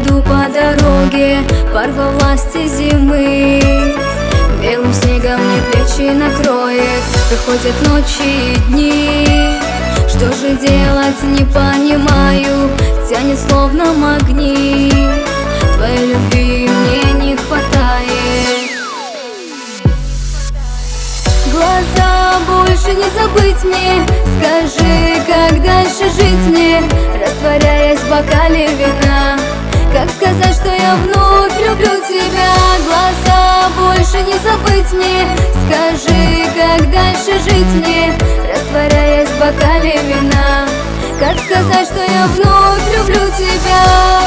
иду по дороге, порва власти зимы. Белым снегом мне плечи накроет, приходят ночи и дни. Что же делать, не понимаю, тянет словно магнит. Твоей любви мне не хватает. Глаза больше не забыть мне, скажи, как дальше жить мне, растворяясь в бокале вина. Как сказать, что я вновь люблю тебя? Глаза больше не забыть мне, скажи, как дальше жить мне, растворяясь в бокале вина. Как сказать, что я вновь люблю тебя?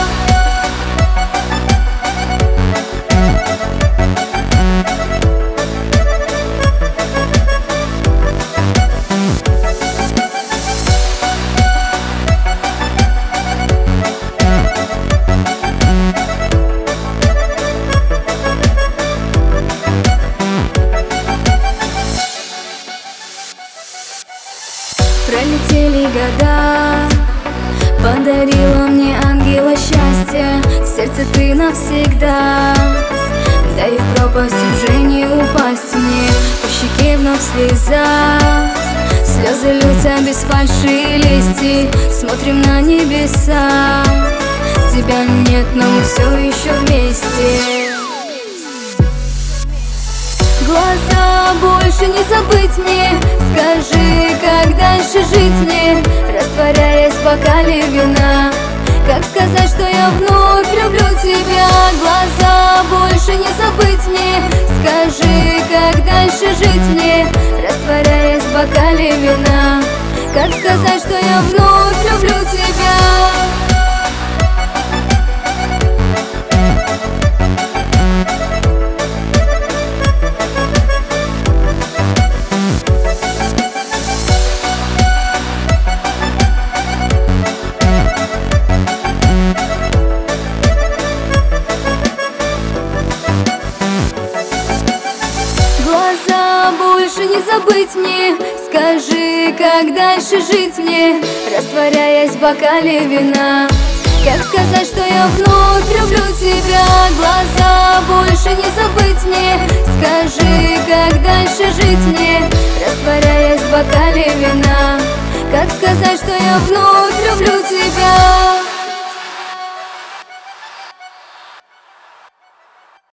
Пролетели года, подарила мне ангела счастья. В сердце ты навсегда, да и в пропасть уже не упасть мне. По щеке вновь слеза, слезы льются без фальши и лести. Смотрим на небеса, тебя нет, но мы все еще вместе. Глаза больше не забыть мне, скажи, как дальше жить мне, растворяясь в бокале вина. Как сказать, что я вновь люблю тебя? Глаза больше не забыть мне, скажи, как дальше жить мне, растворяясь в бокале вина. Как сказать, что я вновь люблю тебя? Глаза больше не забыть мне, скажи, как дальше жить мне, растворяясь в бокале вина. Как сказать, что я вновь люблю тебя? Глаза больше не забыть мне, скажи, как дальше жить мне, растворяясь в бокале вина. Как сказать, что я вновь люблю тебя?